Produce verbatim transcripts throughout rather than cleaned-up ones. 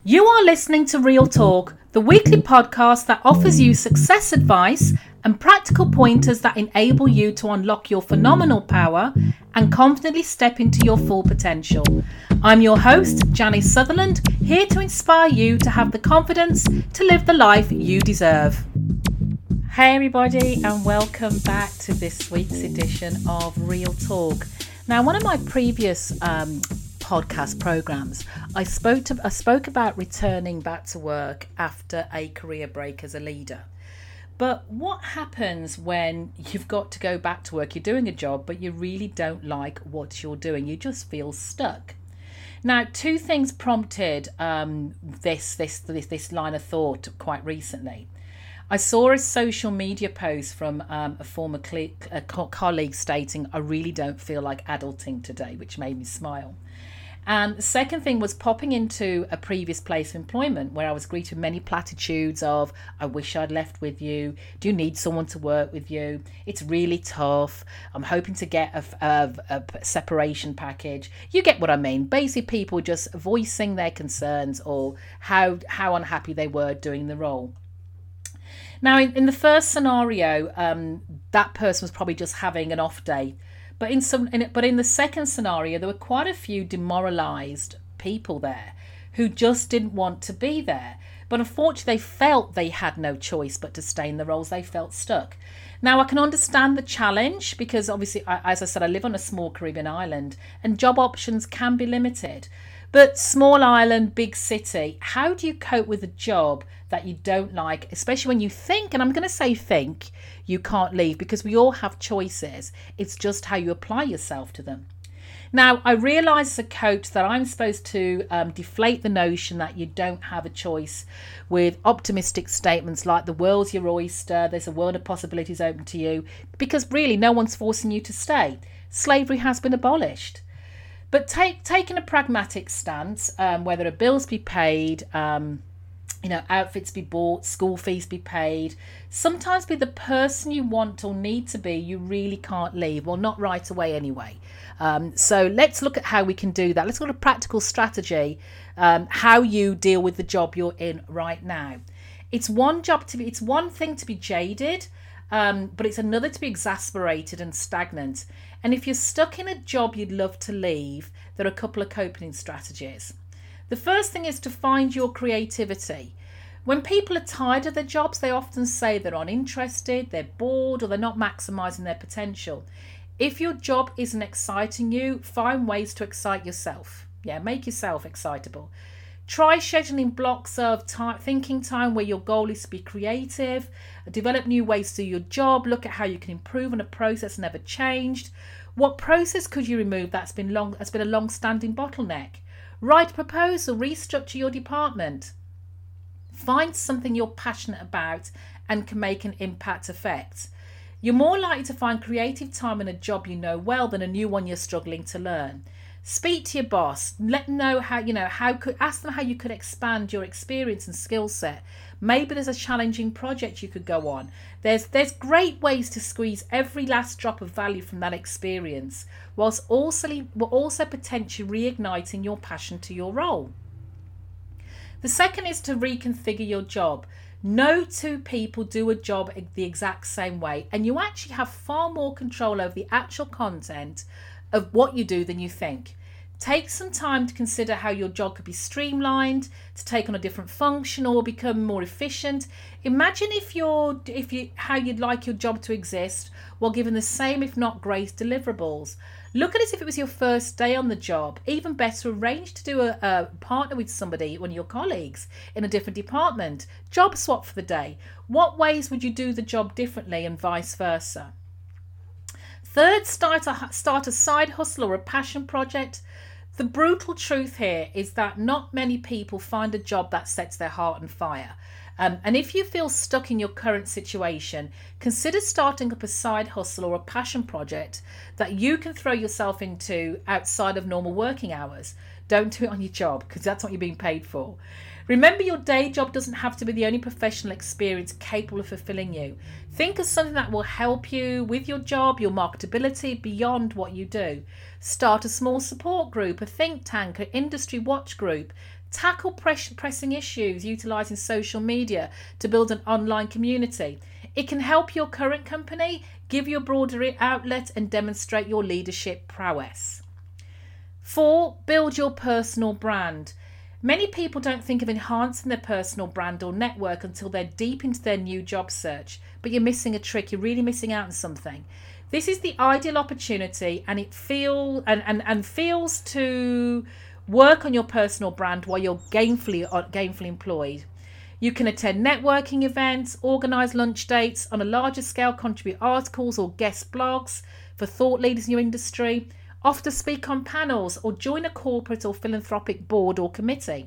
You are listening to Real Talk, the weekly podcast that offers you success advice and practical pointers that enable you to unlock your phenomenal power and confidently step into your full potential. I'm your host, Janice Sutherland, here to inspire you to have the confidence to live the life you deserve. Hey everybody, and welcome back to this week's edition of Real Talk. Now, one of my previous um, podcast programs, I spoke to I spoke about returning back to work after a career break as a leader. But what happens when you've got to go back to work? You're doing a job, but you really don't like what you're doing. You just feel stuck. Now, two things prompted um, this, this this this line of thought quite recently. I saw a social media post from um, a former cl- a co- colleague stating, "I really don't feel like adulting today," which made me smile. And the second thing was popping into a previous place of employment where I was greeted with many platitudes of, "I wish I'd left with you. Do you need someone to work with you? It's really tough. I'm hoping to get a, a, a separation package." You get what I mean. Basically, people just voicing their concerns or how, how unhappy they were doing the role. Now, in, in the first scenario, um, that person was probably just having an off day. But in some, in, but in the second scenario, there were quite a few demoralised people there who just didn't want to be there. But unfortunately, they felt they had no choice but to stay in the roles. They felt stuck. Now, I can understand the challenge because obviously, as I said, I live on a small Caribbean island and job options can be limited. But small island, big city, how do you cope with a job that you don't like, especially when you think, and I'm going to say think, you can't leave, because we all have choices. It's just how you apply yourself to them. Now, I realise as a coach that I'm supposed to um, deflate the notion that you don't have a choice with optimistic statements like the world's your oyster, there's a world of possibilities open to you, because really no one's forcing you to stay. Slavery has been abolished. But take, taking a pragmatic stance, um, whether a bills be paid, um, you know, outfits be bought, school fees be paid, sometimes be the person you want or need to be, you really can't leave, well, not right away anyway. Um, so let's look at how we can do that. Let's look at a practical strategy, um, how you deal with the job you're in right now. It's one job to be, it's one thing to be jaded, um, but it's another to be exasperated and stagnant. And if you're stuck in a job you'd love to leave, there are a couple of coping strategies. The first thing is to find your creativity. When people are tired of their jobs, they often say they're uninterested, they're bored, or they're not maximising their potential. If your job isn't exciting you, find ways to excite yourself. Yeah, make yourself excitable. Try scheduling blocks of time, thinking time where your goal is to be creative, develop new ways to do your job, look at how you can improve on a process never changed. What process could you remove that's been long, that's been a long-standing bottleneck? Write a proposal, restructure your department. Find something you're passionate about and can make an impact effect. You're more likely to find creative time in a job you know well than a new one you're struggling to learn. Speak to your boss. Let them know how, you know, how could, ask them how you could expand your experience and skill set. Maybe there's a challenging project you could go on. There's there's great ways to squeeze every last drop of value from that experience, whilst also, also potentially reigniting your passion to your role. The second is to reconfigure your job. No two people do a job the exact same way, and you actually have far more control over the actual content of what you do than you think. Take some time to consider how your job could be streamlined, to take on a different function or become more efficient. Imagine if you're, if you, how you'd like your job to exist while given the same, if not great, deliverables. Look at it as if it was your first day on the job. Even better, arrange to do a, a partner with somebody, one of your colleagues in a different department. Job swap for the day. What ways would you do the job differently and vice versa? Third, start a, start a side hustle or a passion project. The brutal truth here is that not many people find a job that sets their heart on fire. Um, and if you feel stuck in your current situation, consider starting up a side hustle or a passion project that you can throw yourself into outside of normal working hours. Don't do it on your job, because that's what you're being paid for. Remember, your day job doesn't have to be the only professional experience capable of fulfilling you. Think of something that will help you with your job, your marketability beyond what you do. Start a small support group, a think tank, an industry watch group. Tackle press- pressing issues utilising social media to build an online community. It can help your current company, give you a broader outlet and demonstrate your leadership prowess. Four, build your personal brand. Many people don't think of enhancing their personal brand or network until they're deep into their new job search, but you're missing a trick. You're really missing out on something. This is the ideal opportunity, and it feel and, and, and feels to work on your personal brand while you're gainfully gainfully employed. You can attend networking events, organise lunch dates on a larger scale, contribute articles or guest blogs for thought leaders in your industry, often speak on panels or join a corporate or philanthropic board or committee.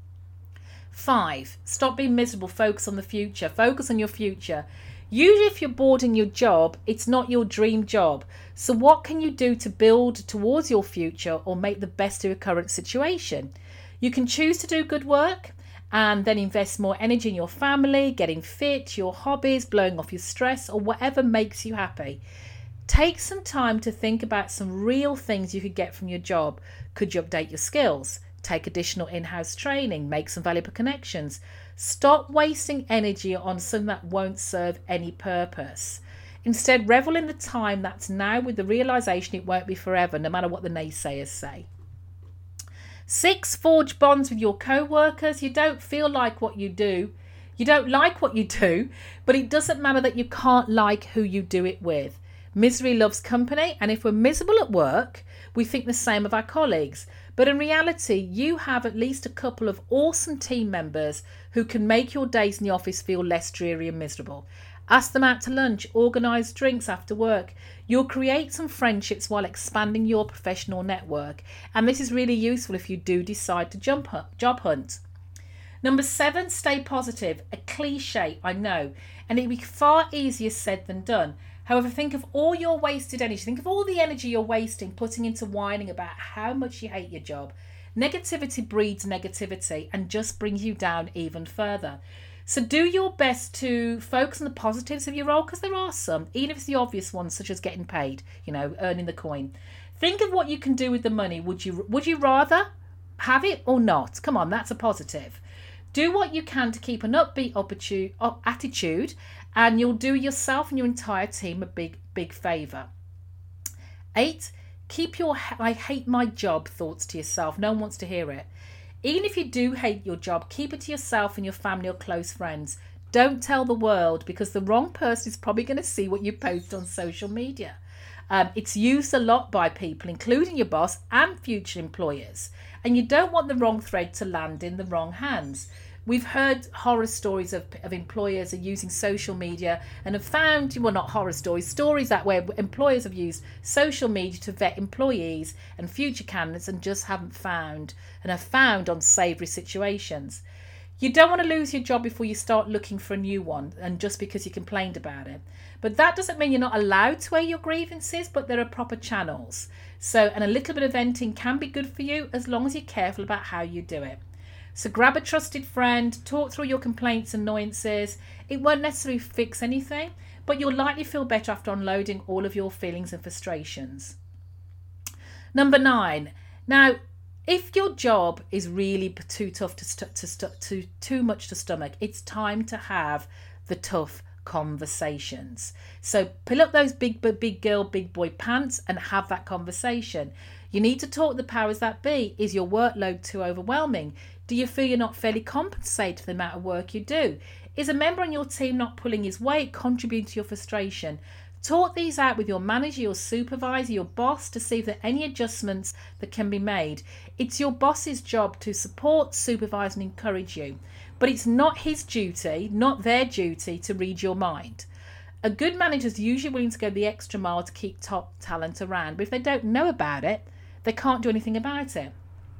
Five, stop being miserable, focus on the future. Focus on your future. Usually if you're bored in your job, it's not your dream job. So what can you do to build towards your future or make the best of your current situation? You can choose to do good work and then invest more energy in your family, getting fit, your hobbies, blowing off your stress, or whatever makes you happy. Take some time to think about some real things you could get from your job. Could you update your skills? Take additional in-house training, make some valuable connections. Stop wasting energy on something that won't serve any purpose. Instead, revel in the time that's now with the realisation it won't be forever, no matter what the naysayers say. Six, forge bonds with your co-workers. You don't feel like what you do. You don't like what you do, but it doesn't matter that you can't like who you do it with. Misery loves company, and if we're miserable at work, we think the same of our colleagues. But in reality, you have at least a couple of awesome team members who can make your days in the office feel less dreary and miserable. Ask them out to lunch, organise drinks after work. You'll create some friendships while expanding your professional network. And this is really useful if you do decide to jump job hunt. Number seven, stay positive. A cliche, I know, and it'd be far easier said than done. However, think of all your wasted energy. Think of all the energy you're wasting putting into whining about how much you hate your job. Negativity breeds negativity and just brings you down even further. So do your best to focus on the positives of your role, because there are some, even if it's the obvious ones, such as getting paid, you know, earning the coin. Think of what you can do with the money. Would you would you rather have it or not? Come on, that's a positive. Do what you can to keep an upbeat attitude, and you'll do yourself and your entire team a big, big favour. Eight, keep your I hate my job thoughts to yourself. No one wants to hear it. Even if you do hate your job, keep it to yourself and your family or close friends. Don't tell the world, because the wrong person is probably going to see what you post on social media. Um, it's used a lot by people, including your boss and future employers. And you don't want the wrong thread to land in the wrong hands. We've heard horror stories of, of employers are using social media and have found, well, not horror stories, stories that where employers have used social media to vet employees and future candidates and just haven't found and have found unsavoury situations. You don't want to lose your job before you start looking for a new one, and just because you complained about it. But that doesn't mean you're not allowed to air your grievances, but there are proper channels. So, and a little bit of venting can be good for you as long as you're careful about how you do it. So grab a trusted friend, talk through your complaints and annoyances. It won't necessarily fix anything, but you'll likely feel better after unloading all of your feelings and frustrations. Number nine. Now, if your job is really too tough to, st- to, st- to too much to stomach, it's time to have the tough conversations. So pull up those big, big girl, big boy pants and have that conversation. You need to talk to the powers that be. Is your workload too overwhelming? Do you feel you're not fairly compensated for the amount of work you do? Is a member on your team not pulling his weight, contributing to your frustration? Talk these out with your manager, your supervisor, your boss to see if there are any adjustments that can be made. It's your boss's job to support, supervise and encourage you. But it's not his duty, not their duty, to read your mind. A good manager is usually willing to go the extra mile to keep top talent around, but if they don't know about it, they can't do anything about it.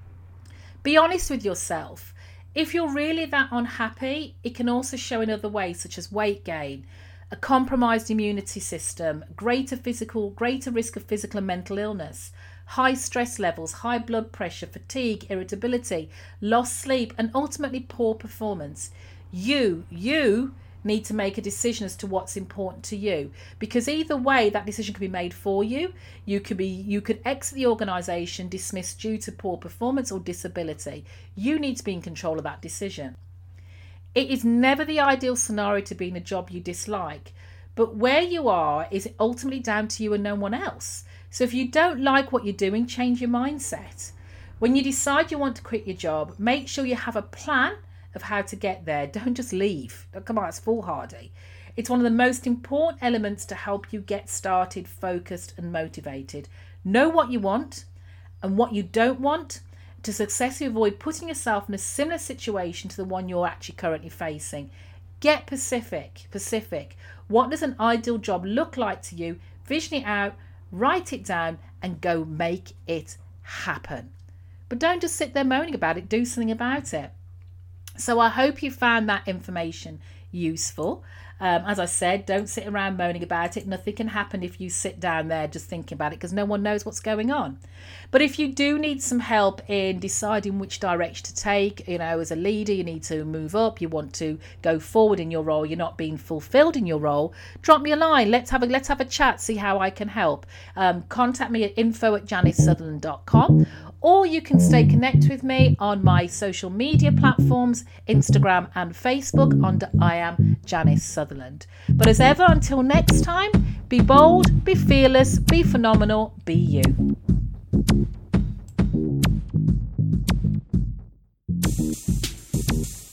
Be honest with yourself. If you're really that unhappy, it can also show in other ways, such as weight gain, a compromised immunity system, greater physical, greater risk of physical and mental illness, high stress levels, high blood pressure, fatigue, irritability, lost sleep, and ultimately poor performance. You, you need to make a decision as to what's important to you, because either way that decision could be made for you. You could be you could exit the organisation dismissed due to poor performance or disability. You need to be in control of that decision. It is never the ideal scenario to be in a job you dislike, but where you are is ultimately down to you and no one else. So if you don't like what you're doing, change your mindset. When you decide you want to quit your job, make sure you have a plan of how to get there. Don't just leave. Come on, that's foolhardy. It's one of the most important elements to help you get started, focused and motivated. Know what you want and what you don't want to successfully avoid putting yourself in a similar situation to the one you're actually currently facing. Get specific. Specific. What does an ideal job look like to you? Vision it out, write it down and go make it happen. But don't just sit there moaning about it, do something about it. So I hope you found that information useful. Um, as I said, don't sit around moaning about it. Nothing can happen if you sit down there just thinking about it, because no one knows what's going on. But if you do need some help in deciding which direction to take, you know, as a leader, you need to move up, you want to go forward in your role, you're not being fulfilled in your role, drop me a line. Let's have a let's have a chat, see how I can help. Um, contact me at info at janice sutherland dot com. Or you can stay connected with me on my social media platforms, Instagram and Facebook under I am Janice Sutherland. But as ever, until next time, be bold, be fearless, be phenomenal, be you.